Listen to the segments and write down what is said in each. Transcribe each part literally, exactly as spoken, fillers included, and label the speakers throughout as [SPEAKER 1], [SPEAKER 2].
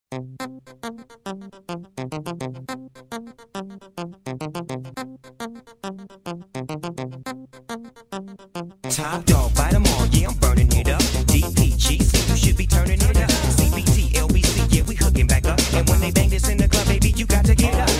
[SPEAKER 1] Top dog, bite 'em all, yeah, I'm burning it up. D P G C, you should be turning it up. C B T, L B C, yeah, we hooking back up. And when they bang this in the club, baby, you got to get up.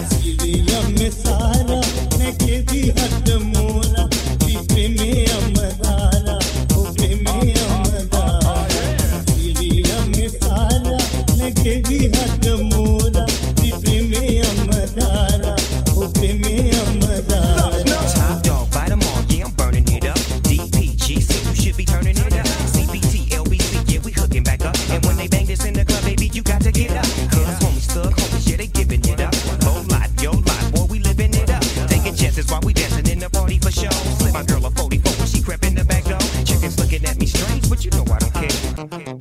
[SPEAKER 1] Top dog, bite 'em all, yeah, I'm burning it up. D P G C, you should be turning it up. C B T, L B C, yeah, we hooking back up. And when they bang this in the club, baby, you got to get up. Cause homies, thug homies, yeah, they giving it up. Low life, yo life, boy, we living it up. Taking chances while we dancing in the party for show. Slip my girl a forty-four when she crept in the back door. Chickens looking at me strange, but you know I don't care. I don't care.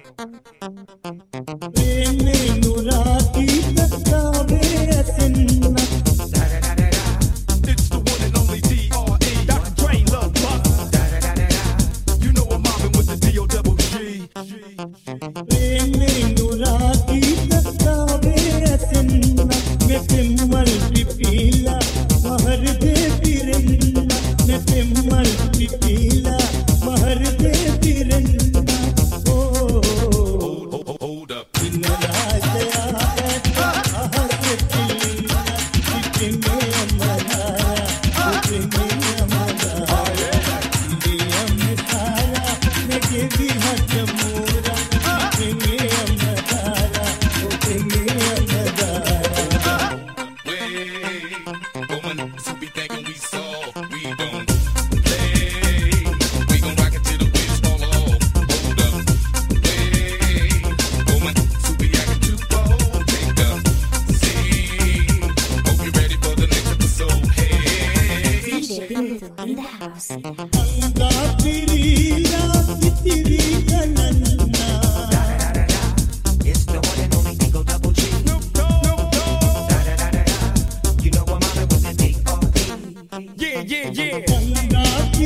[SPEAKER 2] It's the one and only D R E. Doctor Dre, Love Buck. You know I'm mobbing with the D O double G. Hold up.
[SPEAKER 3] In the house.
[SPEAKER 1] It's the one and only D O double G. You know I'm mobbing with the D R E.
[SPEAKER 2] Yeah, yeah, yeah.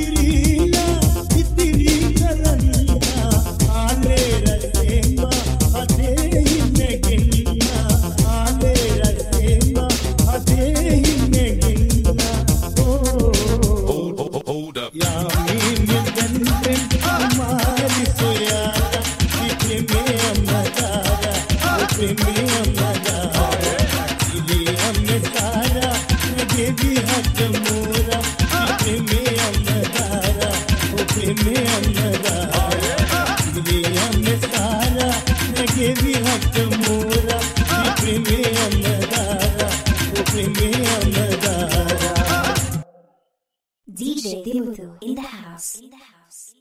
[SPEAKER 2] Hold up.
[SPEAKER 3] D J Dimutu in the house. In the house.